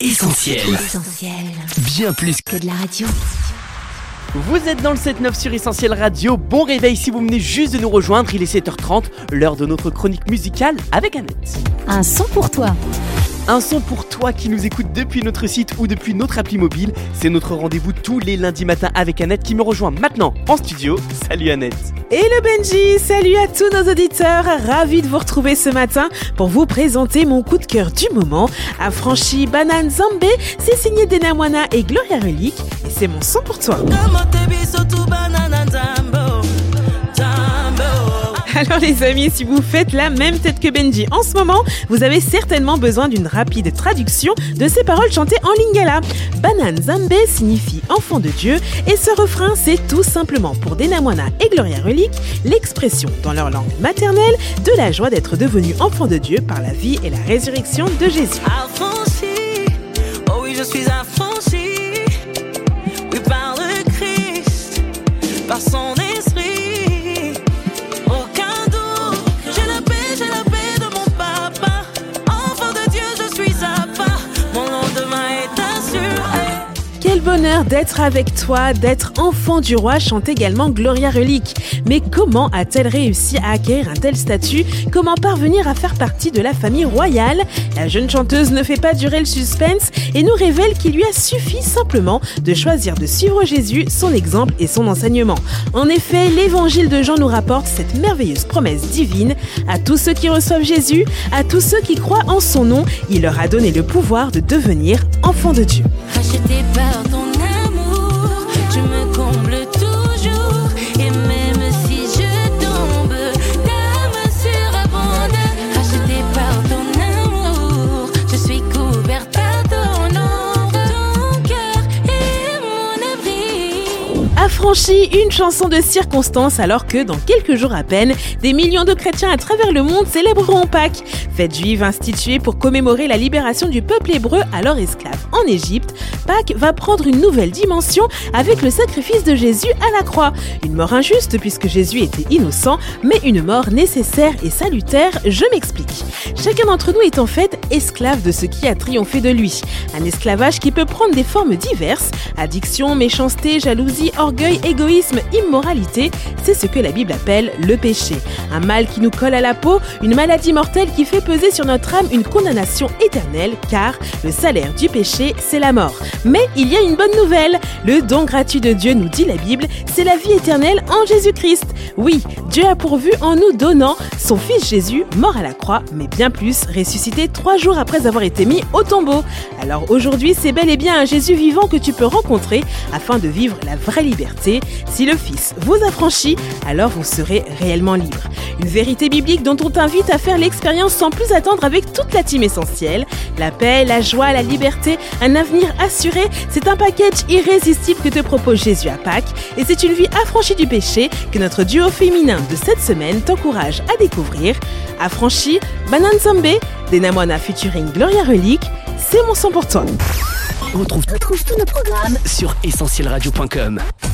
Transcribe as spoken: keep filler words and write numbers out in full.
Essentiel. Essentiel. Bien plus que de la radio. Vous êtes dans le sept neuf sur Essentiel Radio. Bon réveil si vous venez juste de nous rejoindre. Il est sept heures trente, l'heure de notre chronique musicale avec Annette. Un son pour toi. Un son pour toi qui nous écoute depuis notre site ou depuis notre appli mobile. C'est notre rendez-vous tous les lundis matins avec Annette qui me rejoint maintenant en studio. Salut Annette. Hello Benji, salut à tous nos auditeurs. Ravi de vous retrouver ce matin pour vous présenter mon coup de cœur du moment. Affranchi Banane Zambé, c'est signé Dena Moana et Gloria Relique et c'est mon son pour toi. Alors les amis, si vous faites la même tête que Benji en ce moment, vous avez certainement besoin d'une rapide traduction de ces paroles chantées en lingala. Banane Zambé signifie enfant de Dieu et ce refrain c'est tout simplement pour Dena Moana et Gloria Relique l'expression dans leur langue maternelle de la joie d'être devenu enfant de Dieu par la vie et la résurrection de Jésus. Affranchi, oh oui je suis affranchi, oui par le Christ, par son esprit. Quel bonheur d'être avec toi, d'être enfant du roi, chante également Gloria Relique. Mais comment a-t-elle réussi à acquérir un tel statut ? Comment parvenir à faire partie de la famille royale ? La jeune chanteuse ne fait pas durer le suspense et nous révèle qu'il lui a suffi simplement de choisir de suivre Jésus, son exemple et son enseignement. En effet, l'évangile de Jean nous rapporte cette merveilleuse promesse divine. À tous ceux qui reçoivent Jésus, à tous ceux qui croient en son nom, il leur a donné le pouvoir de devenir enfants de Dieu. Racheté par ton amour, tu me combles toujours. Et même si je tombe, ta main surabonde. Racheté par ton amour, je suis couverte par ton ombre. Ton cœur est mon abri. Affranchi, une chanson de circonstance alors que dans quelques jours à peine, des millions de chrétiens à travers le monde célébreront Pâques. Fête juive instituée pour commémorer la libération du peuple hébreu alors esclave en Égypte, Pâques va prendre une nouvelle dimension avec le sacrifice de Jésus à la croix. Une mort injuste puisque Jésus était innocent, mais une mort nécessaire et salutaire, je m'explique. Chacun d'entre nous est en fait esclave de ce qui a triomphé de lui. Un esclavage qui peut prendre des formes diverses, addiction, méchanceté, jalousie, orgueil, égoïsme, immoralité, c'est ce que la Bible appelle le péché. Un mal qui nous colle à la peau, une maladie mortelle qui fait peser sur notre âme une condamnation éternelle, car le salaire du péché, c'est la mort. Mais il y a une bonne nouvelle, le don gratuit de Dieu, nous dit la Bible, c'est la vie éternelle en Jésus-Christ. Oui, Dieu a pourvu en nous donnant son fils Jésus, mort à la croix, mais bien plus, ressuscité trois jours après avoir été mis au tombeau. Alors aujourd'hui, c'est bel et bien un Jésus vivant que tu peux rencontrer afin de vivre la vraie liberté. Si le Fils vous affranchit, alors vous serez réellement libre. Une vérité biblique dont on t'invite à faire l'expérience sans plus attendre avec toute la team Essentielle. La paix, la joie, la liberté, un avenir assuré, c'est un package irrésistible que te propose Jésus à Pâques et c'est une vie affranchie du péché que notre duo féminin de cette semaine t'encourage à découvrir. Affranchi, Banane Zambé, Dena Moana featuring Gloria Relique, c'est mon son pour toi. On retrouve, Retrouve tous nos programmes sur essentiel radio point com.